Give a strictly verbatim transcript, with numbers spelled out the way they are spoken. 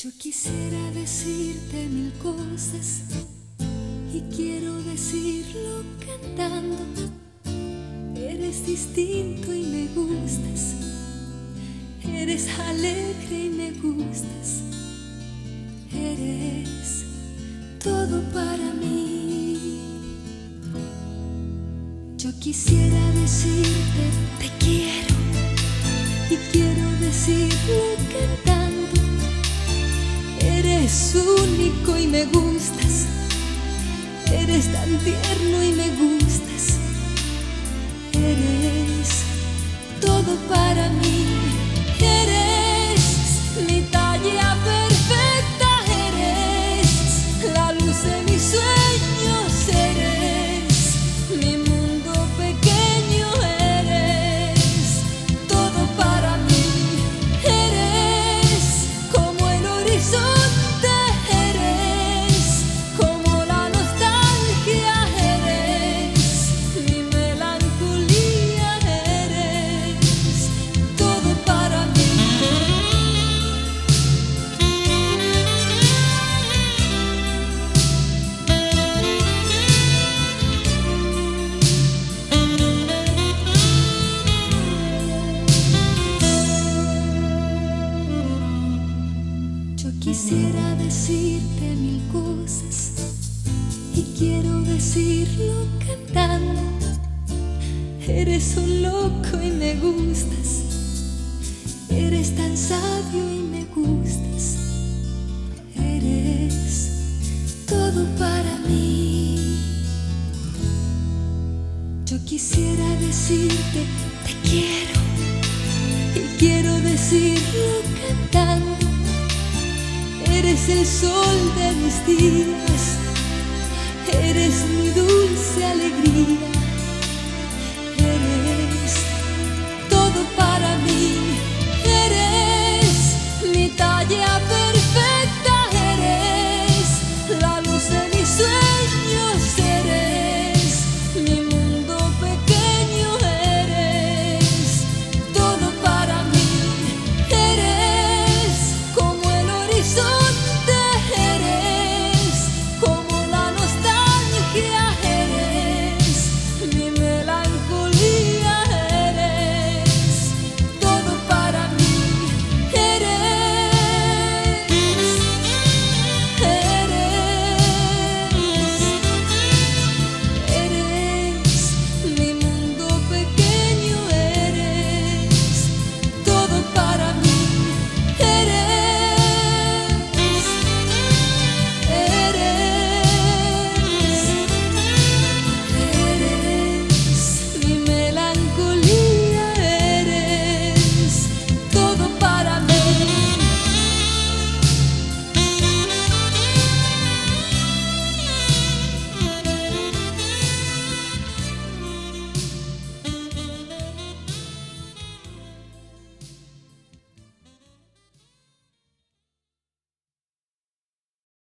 Yo quisiera decirte mil cosas y quiero decirlo cantando. Eres distinto y me gustas, eres alegre y me gustas, eres todo para mí. Yo quisiera decirte te quiero y quiero decirlo cantando. Eres único y me gustas, eres tan tierno y me gustas, eres todo para mí. Eres mi talla perfecta, eres la luz de mis sueños, eres mi mundo pequeño, eres todo para mí. Eres como el horizonte, eres como la nostalgia, eres mi melancolía, eres todo para mí. Yo quisiera decirte mil cosas y quiero decirlo cantando. Eres un loco y me gustas, eres tan sabio y me gustas, eres todo para mí. Yo quisiera decirte te quiero y quiero decirlo cantando. Eres el sol de mis días, eres mi dulce alegría,